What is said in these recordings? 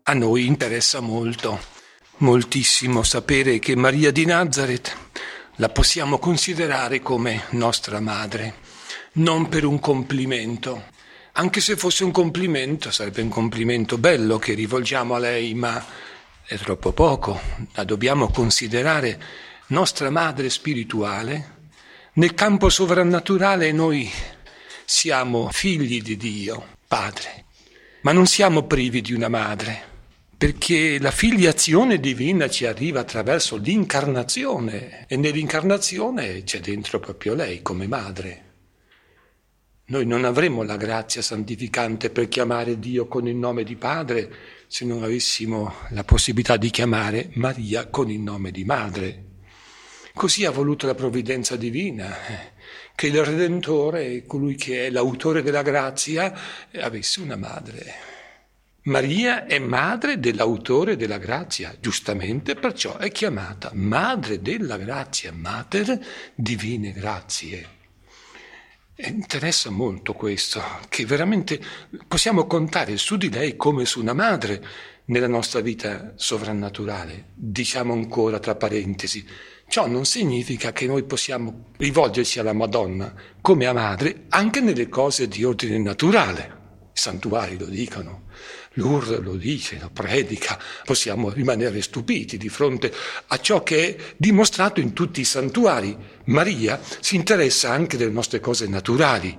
A noi interessa molto, moltissimo sapere che Maria di Nazaret la possiamo considerare come nostra madre, non per un complimento. Anche se fosse un complimento, sarebbe un complimento bello che rivolgiamo a lei, ma è troppo poco. La dobbiamo considerare nostra madre spirituale. Nel campo sovrannaturale noi siamo figli di Dio, Padre, ma non siamo privi di una madre, perché la filiazione divina ci arriva attraverso l'incarnazione e nell'incarnazione c'è dentro proprio lei come madre. Noi non avremmo la grazia santificante per chiamare Dio con il nome di Padre se non avessimo la possibilità di chiamare Maria con il nome di Madre. Così ha voluto la provvidenza divina, che il Redentore, colui che è l'autore della grazia, avesse una madre. Maria è madre dell'autore della grazia, giustamente perciò è chiamata madre della grazia, mater divine grazie. E interessa molto questo, che veramente possiamo contare su di lei come su una madre nella nostra vita sovrannaturale. Diciamo ancora tra parentesi, ciò non significa che noi possiamo rivolgerci alla Madonna come a madre anche nelle cose di ordine naturale. I santuari lo dicono. Lourdes lo dice, lo predica, possiamo rimanere stupiti di fronte a ciò che è dimostrato in tutti i santuari. Maria si interessa anche delle nostre cose naturali,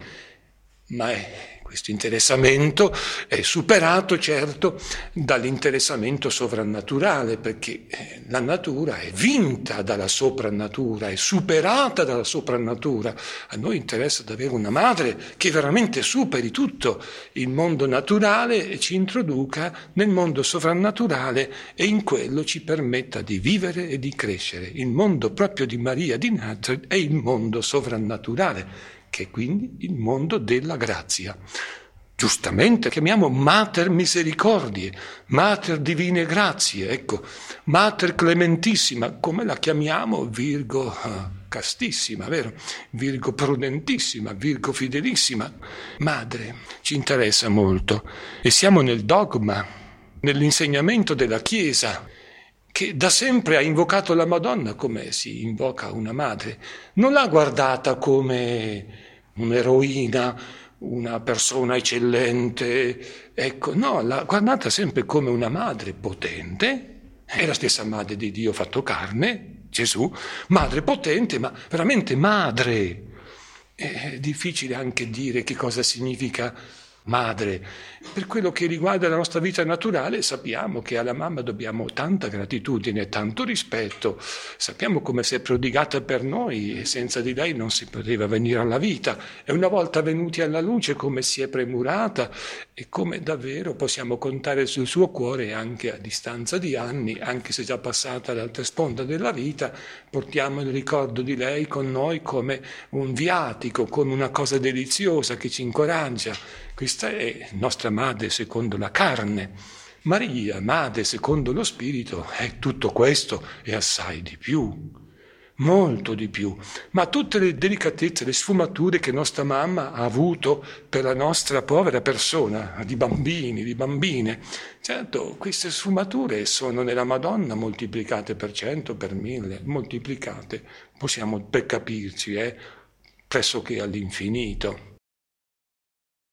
ma questo interessamento è superato, certo, dall'interessamento sovrannaturale, perché la natura è vinta dalla soprannatura, è superata dalla soprannatura. A noi interessa ad avere una madre che veramente superi tutto il mondo naturale e ci introduca nel mondo sovrannaturale e in quello ci permetta di vivere e di crescere. Il mondo proprio di Maria di Nazaret è il mondo sovrannaturale, che è quindi il mondo della grazia. Giustamente chiamiamo Mater Misericordie, Mater Divine Grazie, ecco, Mater Clementissima, come la chiamiamo? Virgo castissima, vero? Virgo prudentissima, Virgo fidelissima. Madre, ci interessa molto e siamo nel dogma, nell'insegnamento della Chiesa, che da sempre ha invocato la Madonna come si invoca una madre. Non l'ha guardata come un'eroina, una persona eccellente, ecco, no, l'ha guardata sempre come una madre potente, è la stessa madre di Dio fatto carne, Gesù, madre potente, ma veramente madre. È difficile anche dire che cosa significa madre. Per quello che riguarda la nostra vita naturale sappiamo che alla mamma dobbiamo tanta gratitudine, tanto rispetto, sappiamo come si è prodigata per noi e senza di lei non si poteva venire alla vita e una volta venuti alla luce come si è premurata e come davvero possiamo contare sul suo cuore anche a distanza di anni, anche se già passata l'altra sponda della vita, portiamo il ricordo di lei con noi come un viatico, come una cosa deliziosa che ci incoraggia. Questa è nostra madre secondo la carne. Maria, madre secondo lo spirito, è tutto questo e assai di più, molto di più. Ma tutte le delicatezze, le sfumature che nostra mamma ha avuto per la nostra povera persona, di bambini, di bambine, certo, queste sfumature sono nella Madonna moltiplicate per 100, per 1000, moltiplicate, possiamo per capirci, pressoché all'infinito.